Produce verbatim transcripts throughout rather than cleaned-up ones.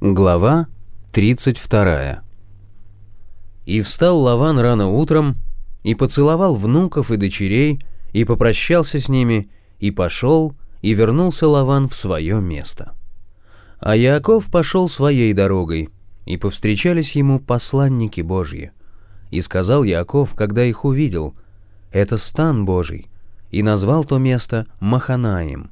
Глава тридцать вторая. И встал Лаван рано утром, и поцеловал внуков и дочерей, и попрощался с ними, и пошел, и вернулся Лаван в свое место. А Яаков пошел своей дорогой, и повстречались ему посланники Божьи. И сказал Яаков, когда их увидел: «Это стан Божий», и назвал то место Маханаим.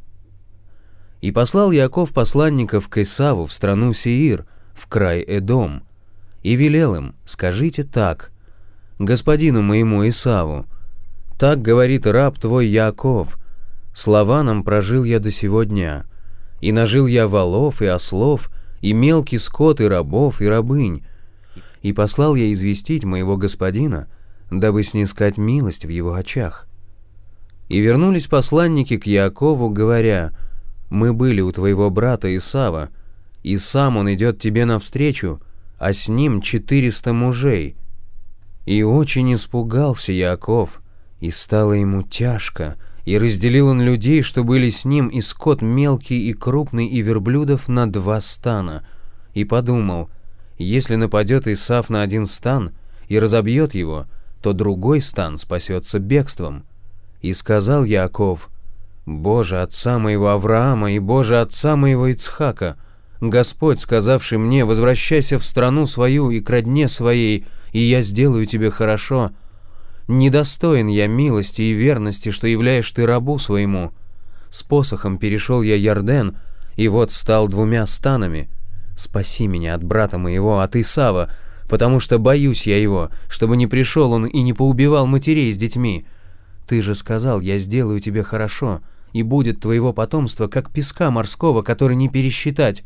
И послал Яаков посланников к Исаву в страну Сеир, в край Эдом, и велел им: «Скажите так господину моему Исаву: так говорит раб твой Яаков, с Лаваном прожил я до сего дня, и нажил я волов и ослов, и мелкий скот, и рабов, и рабынь, и послал я известить моего господина, дабы снискать милость в его очах». И вернулись посланники к Яакову, говоря: «Мы были у твоего брата Исава, и сам он идет тебе навстречу, а с ним четыреста мужей». И очень испугался Яаков, и стало ему тяжко, и разделил он людей, что были с ним, и скот мелкий и крупный, и верблюдов на два стана, и подумал: если нападет Исав на один стан и разобьет его, то другой стан спасется бегством. И сказал Яаков: «Боже отца моего Авраама и Боже отца моего Ицхака, Господь, сказавший мне: возвращайся в страну свою и к родне своей, и я сделаю тебе хорошо, недостоин я милости и верности, что являешь ты рабу своему. С посохом перешел я Ярден, и вот стал двумя станами. Спаси меня от брата моего, от Исава, потому что боюсь я его, чтобы не пришел он и не поубивал матерей с детьми. Ты же сказал: я сделаю тебе хорошо, и будет твоего потомства, как песка морского, который не пересчитать».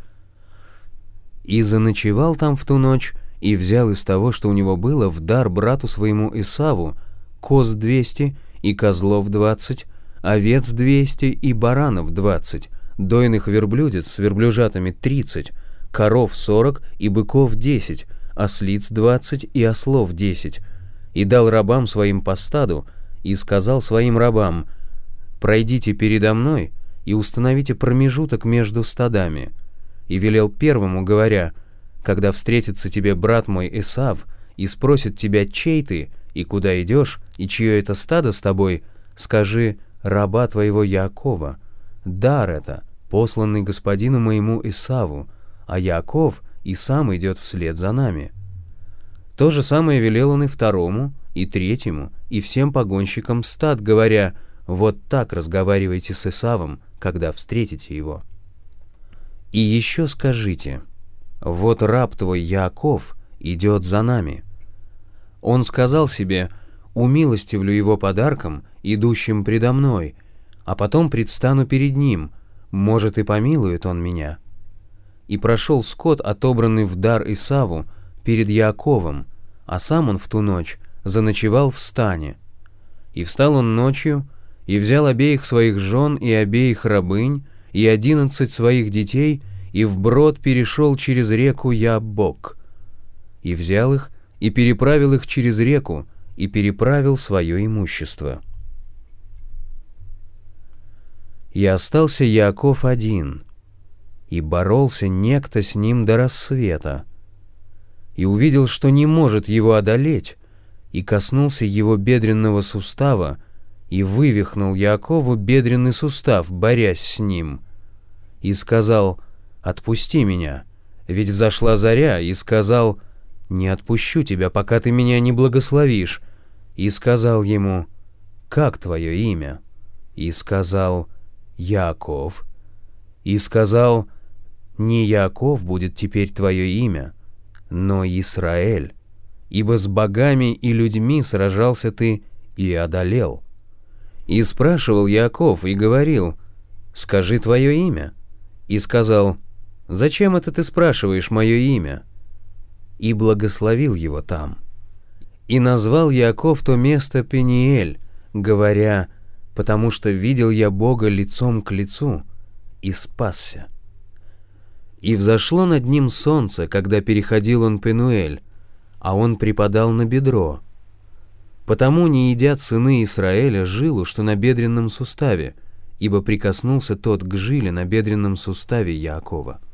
И заночевал там в ту ночь, и взял из того, что у него было, в дар брату своему Исаву, коз двести, и козлов двадцать, овец двести, и баранов двадцать, дойных верблюдец с верблюжатами тридцать, коров сорок, и быков десять, ослиц двадцать, и ослов десять, и дал рабам своим по стаду, и сказал своим рабам: «Пройдите передо мной и установите промежуток между стадами». И велел первому, говоря: «Когда встретится тебе брат мой Исав и спросит тебя, чей ты, и куда идешь, и чье это стадо с тобой, скажи: раба твоего Яакова, дар это, посланный господину моему Исаву, а Яаков и сам идет вслед за нами». То же самое велел он и второму, и третьему, и всем погонщикам стад, говоря: «Вот так разговаривайте с Исавом, когда встретите его. И еще скажите: вот раб твой Яаков идет за нами. Он сказал себе: умилостивлю его подарком, идущим предо мной, а потом предстану перед ним, может, и помилует он меня». И прошел скот, отобранный в дар Исаву, перед Яаковом, а сам он в ту ночь заночевал в стане. И встал он ночью, и взял обеих своих жен и обеих рабынь, и одиннадцать своих детей, и вброд перешел через реку Яббок. И взял их, и переправил их через реку, и переправил свое имущество. И остался Яаков один, и боролся некто с ним до рассвета, и увидел, что не может его одолеть, и коснулся его бедренного сустава, и вывихнул Яакову бедренный сустав, борясь с ним. И сказал: «Отпусти меня, ведь взошла заря», и сказал: «Не отпущу тебя, пока ты меня не благословишь». И сказал ему: «Как твое имя?» И сказал: «Яаков». И сказал: «Не Яаков будет теперь твое имя, но Исраэль, ибо с богами и людьми сражался ты и одолел». И спрашивал Яаков и говорил: «Скажи твое имя». И сказал: «Зачем это ты спрашиваешь мое имя?» И благословил его там. И назвал Яаков то место Пениэль, говоря: «Потому что видел я Бога лицом к лицу и спасся». И взошло над ним солнце, когда переходил он Пенуэль, а он припадал на бедро. Потому не едят сыны Израиля жилу, что на бедренном суставе, ибо прикоснулся тот к жиле на бедренном суставе Яакова.